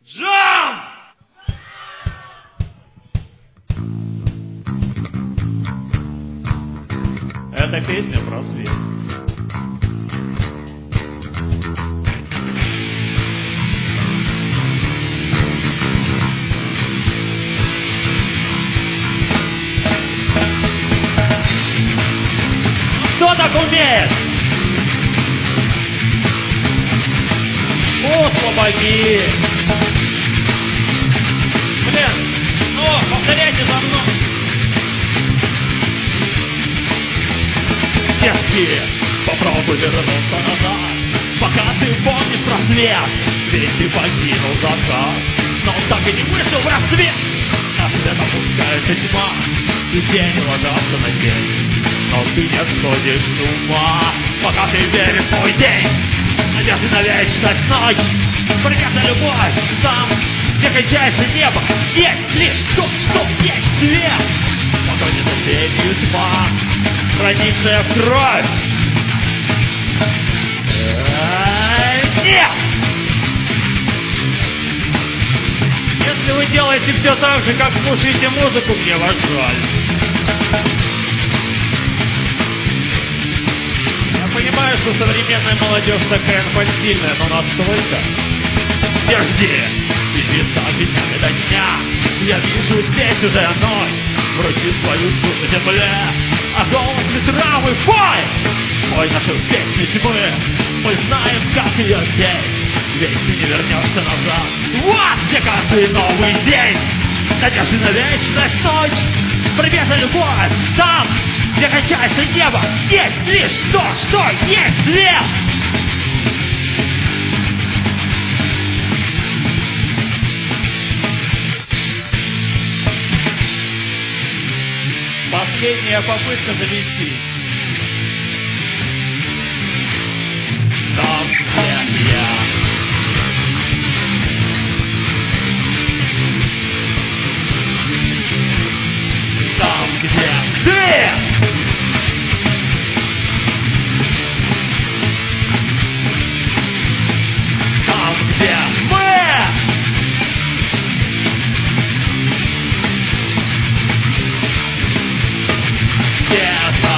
Джамп! Это песня про свет. Кто так умеет? О, слабаки! Блин, ну, повторяйте за мной. Детки, попробуй вернуться назад, пока ты помнишь про свет. Ведь ты покинул закат, но он так и не вышел в рассвет. На свет опускается тьма, и тени ложатся на день. Но ты не сходишь с ума, пока ты веришь в свой день. Надежды на вечность ночь, привет на любовь. Там, где кончается небо, есть лишь то, что есть свет. Погоня за тенью тьма, проникшая в кровь. Нет! Если вы делаете все так же, как слушаете музыку, мне вас жаль. Понимаю, что современная молодежь такая инфантильная, но настолько. Держи, бежится дня до дня. Я вижу здесь уже ночь. Вручи свою душу земле, а голос ветра пой. Пой нашу песню тьмы, мы знаем, как ее петь. Ведь ты не вернешься назад. Вот где каждый новый день. Надежды на вечность ночь. Привет, любовь, там, где кончается небо, есть лишь то, что есть свет. Последняя попытка завести. Там, где я. Там, где ты. Там, где мы. Где-то.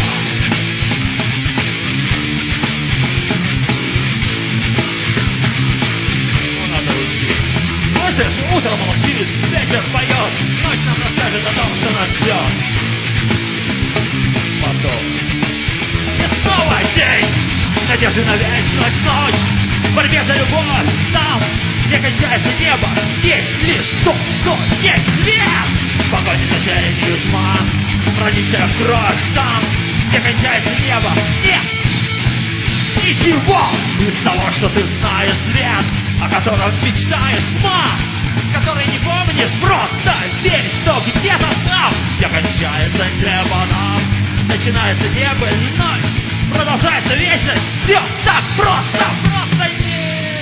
Ну, надо уйти. Слышишь, утром молчит, ветер поет, ночь нам расскажет о том, что нас ждет. Потом. И снова день, надежды на вечность ночь, в борьбе за любовь, там, где кончается небо, есть лишь то, что есть свет. Погоня за тенью тьма, проникшая в кровь, там, где кончается небо, нет ничего из того, что ты знаешь, свет, о котором мечтаешь, тьма, который не помнишь, просто верь, что где-то там, где кончается небо, нам начинается небо и ночь, продолжается вечность, все так просто, просто нет.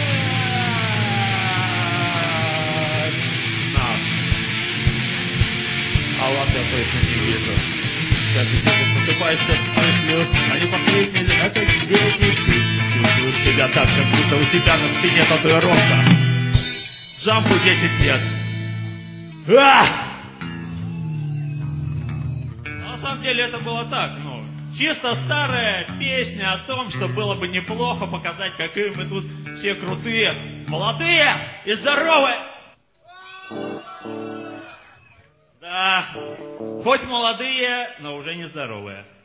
А ладно, я точно не вижу. Как ты просыпаешься с мыслью, а не последний ли это день, чувствуешь себя так, как будто у тебя на спине татуировка. Джампу 10 лет. На самом деле это было так, чисто старая песня о том, что было бы неплохо показать, какие мы тут все крутые, молодые и здоровые. Да, хоть молодые, но уже не здоровые.